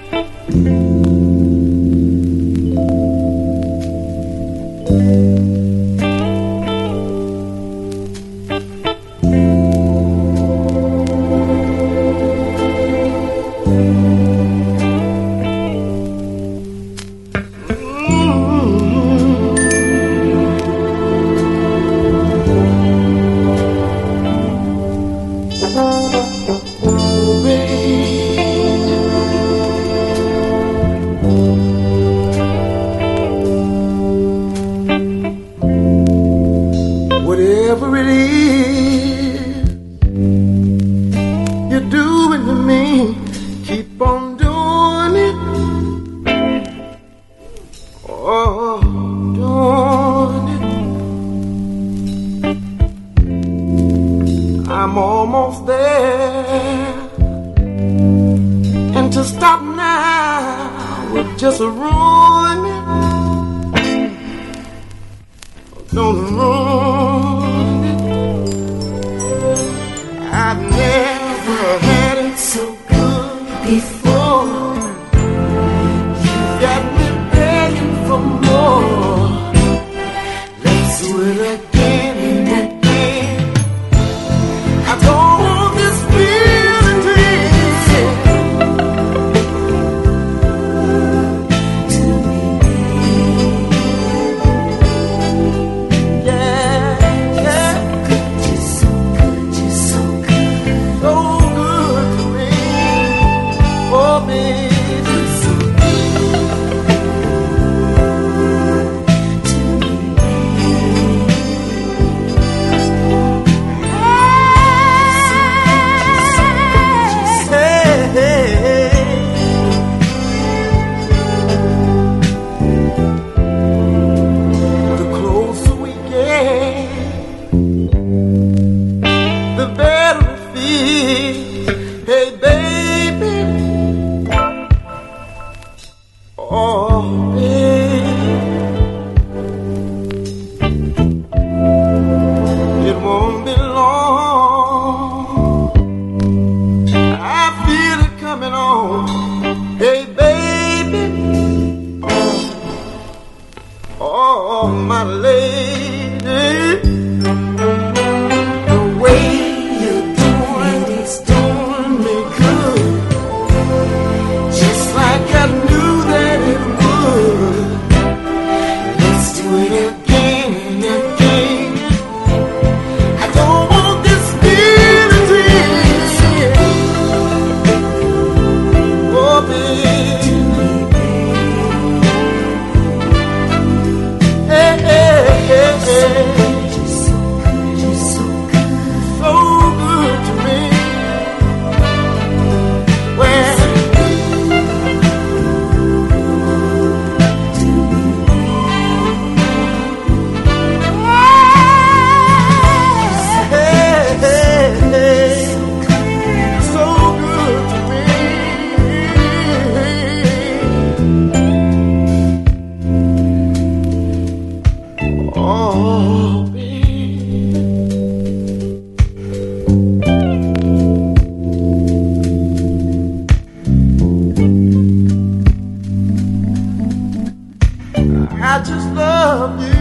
Whatever it is you're doing to me, keep on doing it. Oh, doing it. I'm almost there, and to stop now would just ruin it. Don't ruin it. I've never had it so good before. You got me begging for more. Let's do it again and again. I don't want this feeling to hey baby, oh baby, it won't be long, I feel it coming on, hey baby, oh my lady, the way I knew that it would. Let's do it again and again. I don't want this feeling to end. Oh, baby. Hey, hey, hey, hey. You're so good to me. Well, oh, baby. I just love you.